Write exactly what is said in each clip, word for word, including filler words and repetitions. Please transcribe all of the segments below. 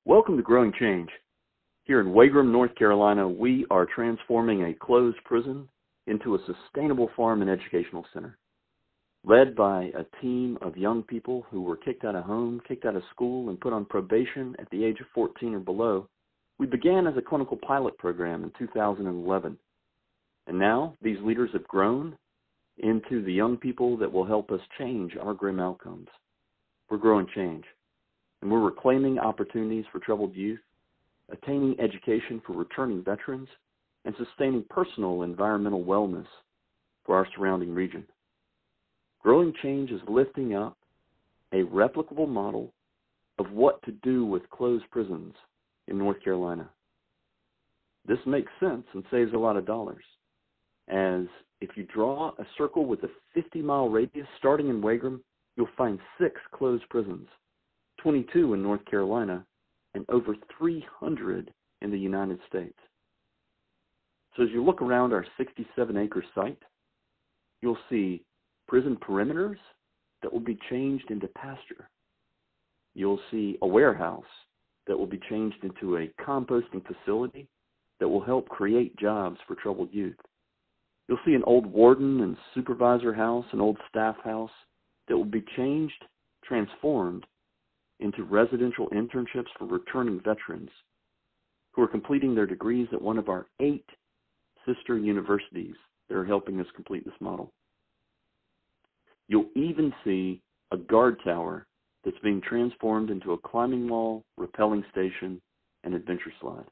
Welcome to Growing Change. Here in Wagram, North Carolina, we are transforming a closed prison into a sustainable farm and educational center. Led by a team of young people who were kicked out of home, kicked out of school, and put on probation at the age of fourteen or below, we began as a clinical pilot program in two thousand eleven. And now these leaders have grown into the young people that will help us change our grim outcomes. We're growing change. And we're reclaiming opportunities for troubled youth, attaining education for returning veterans, and sustaining personal and environmental wellness for our surrounding region. Growing Change is lifting up a replicable model of what to do with closed prisons in North Carolina. This makes sense and saves a lot of dollars, as if you draw a circle with a fifty-mile radius starting in Wagram, you'll find six closed prisons, twenty-two in North Carolina, and over three hundred in the United States. So as you look around our sixty-seven acre site, you'll see prison perimeters that will be changed into pasture. You'll see a warehouse that will be changed into a composting facility that will help create jobs for troubled youth. You'll see an old warden and supervisor house, an old staff house that will be changed, transformed into residential internships for returning veterans who are completing their degrees at one of our eight sister universities that are helping us complete this model. You'll even see a guard tower that's being transformed into a climbing wall, rappelling station, and adventure slide.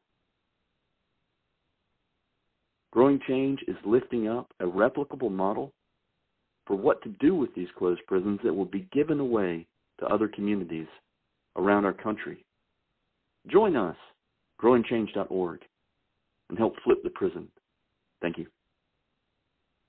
Growing Change is lifting up a replicable model for what to do with these closed prisons that will be given away to other communities around our country. Join us, growing change dot org, and help flip the prison.